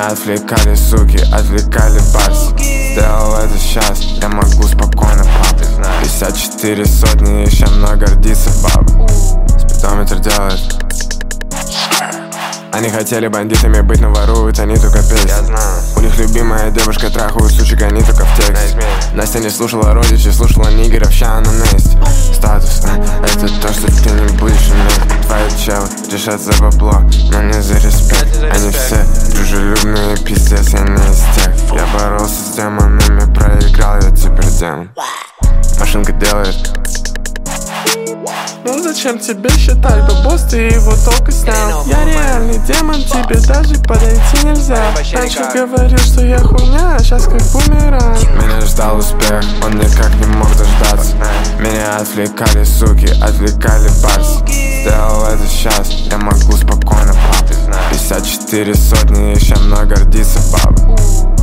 Меня отвлекали суки, отвлекали барс. Сделал это сейчас, я могу спокойно, пап. 54 сотни, еще много гордится, баба. Спидометр делает. Они хотели бандитами быть, но воруют они только песни. У них любимая девушка, трахают сучек, они только в тексте. Настя не слушала родичей, слушала нигеров, ща она на месте. Статус, это то, что ты не будешь иметь. Твои челы решат за бабло, но не за респект. Они все дружелюбные, пиздец, я не из тех. Я боролся с демонами, проиграл, я теперь демон. Машинка делает. Ну зачем тебе считать, босс, ты его только снял. Я реальный демон, тебе даже подойти нельзя. Раньше говорил, что я хуйня, а сейчас как бумеранг. Меня ждал успех, он никак не мог дождаться. Меня отвлекали суки, отвлекали барс. Сделал это сейчас, я могу спокойно, пап. 54 сотни, еще много гордится, баба.